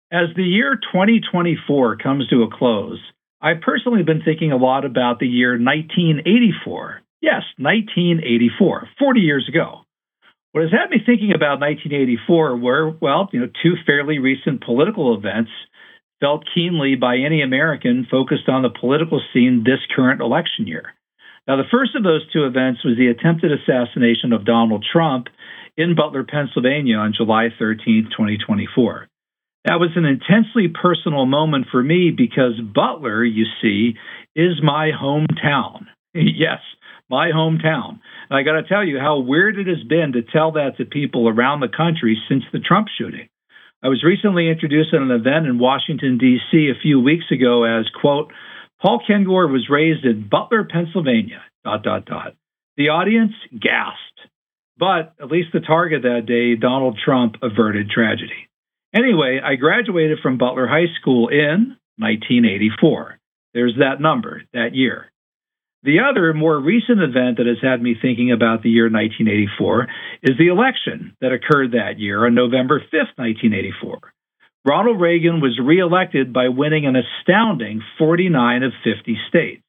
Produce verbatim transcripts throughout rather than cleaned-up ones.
As the year twenty twenty-four comes to a close, I've personally been thinking a lot about the year nineteen eighty-four. Yes, nineteen eighty-four, forty years ago. What has had me thinking about nineteen eighty-four were, well, you know, two fairly recent political events felt keenly by any American focused on the political scene this current election year. Now, the first of those two events was the attempted assassination of Donald Trump in Butler, Pennsylvania on July thirteenth, twenty twenty-four. That was an intensely personal moment for me because Butler, you see, is my hometown. Yes, my hometown. And I got to tell you how weird it has been to tell that to people around the country since the Trump shooting. I was recently introduced at an event in Washington, D C a few weeks ago as, quote, Paul Kengor was raised in Butler, Pennsylvania, dot, dot, dot. The audience gasped. But at least the target that day, Donald Trump, averted tragedy. Anyway, I graduated from Butler High School in nineteen eighty-four. There's that number, that year. The other, more recent event that has had me thinking about the year nineteen eighty-four is the election that occurred that year on November fifth, nineteen eighty-four. Ronald Reagan was reelected by winning an astounding forty-nine of fifty states.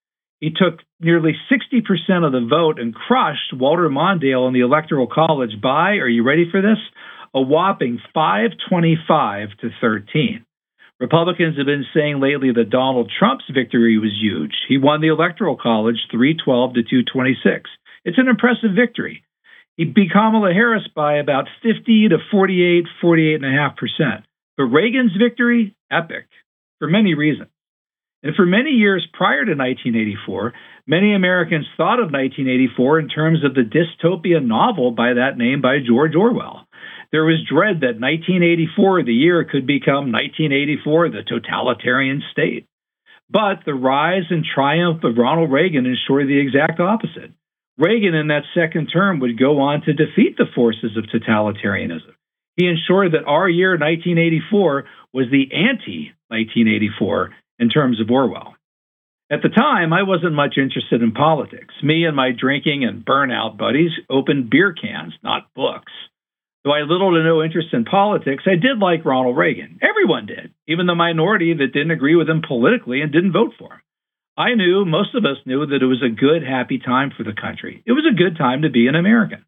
He took nearly sixty percent of the vote and crushed Walter Mondale in the Electoral College by, are you ready for this? A whopping five twenty-five to thirteen. Republicans have been saying lately that Donald Trump's victory was huge. He won the Electoral College three twelve to two twenty-six. It's an impressive victory. He beat Kamala Harris by about fifty to forty-eight, forty-eight point five percent. But Reagan's victory, epic, for many reasons. And for many years prior to nineteen eighty-four, many Americans thought of nineteen eighty-four in terms of the dystopian novel by that name by George Orwell. There was dread that nineteen eighty-four, the year, could become nineteen eighty-four, the totalitarian state. But the rise and triumph of Ronald Reagan ensured the exact opposite. Reagan, in that second term, would go on to defeat the forces of totalitarianism. He ensured that our year, nineteen eighty-four, was the anti-nineteen eighty-four in terms of Orwell. At the time, I wasn't much interested in politics. Me and my drinking and burnout buddies opened beer cans, not books. Though I had little to no interest in politics, I did like Ronald Reagan. Everyone did, even the minority that didn't agree with him politically and didn't vote for him. I knew, most of us knew, that it was a good, happy time for the country. It was a good time to be an American.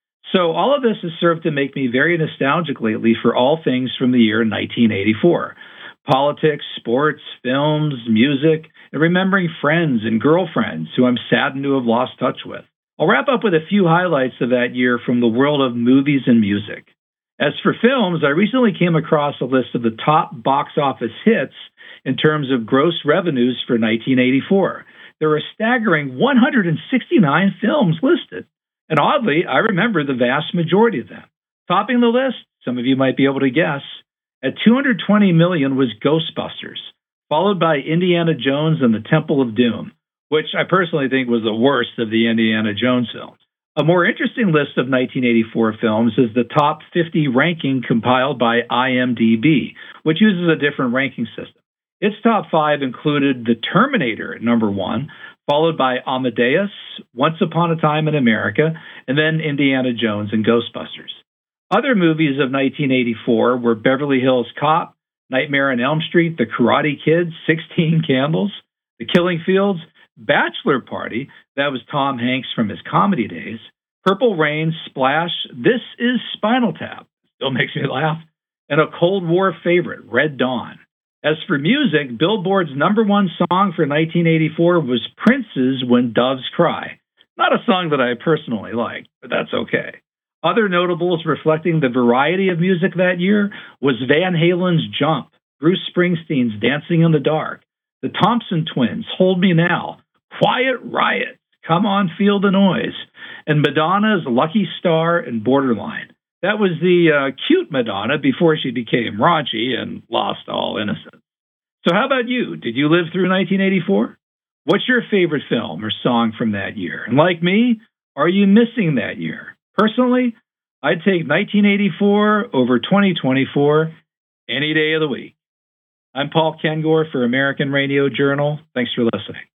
So all of this has served to make me very nostalgic lately for all things from the year nineteen eighty-four. Politics, sports, films, music, and remembering friends and girlfriends who I'm saddened to have lost touch with. I'll wrap up with a few highlights of that year from the world of movies and music. As for films, I recently came across a list of the top box office hits in terms of gross revenues for nineteen eighty-four. There are a staggering one hundred sixty-nine films listed. And oddly, I remember the vast majority of them. Topping the list, some of you might be able to guess, at two hundred twenty million was Ghostbusters, followed by Indiana Jones and the Temple of Doom, which I personally think was the worst of the Indiana Jones films. A more interesting list of nineteen eighty-four films is the top fifty ranking compiled by I M D B, which uses a different ranking system. Its top five included The Terminator at number one, followed by Amadeus, Once Upon a Time in America, and then Indiana Jones and Ghostbusters. Other movies of nineteen eighty-four were Beverly Hills Cop, Nightmare on Elm Street, The Karate Kid, sixteen Candles, The Killing Fields, Bachelor Party, that was Tom Hanks from his comedy days, Purple Rain, Splash, This Is Spinal Tap, still makes me laugh, and a Cold War favorite, Red Dawn. As for music, Billboard's number one song for nineteen eighty-four was Prince's When Doves Cry. Not a song that I personally liked, but that's okay. Other notables reflecting the variety of music that year was Van Halen's Jump, Bruce Springsteen's Dancing in the Dark, the Thompson Twins' Hold Me Now, Quiet Riot, Come On Feel the Noise, and Madonna's Lucky Star and Borderline. That was the uh, cute Madonna before she became raunchy and lost all innocence. So how about you? Did you live through nineteen eighty-four? What's your favorite film or song from that year? And like me, are you missing that year? Personally, I'd take nineteen eighty-four over twenty twenty-four any day of the week. I'm Paul Kengor for American Radio Journal. Thanks for listening.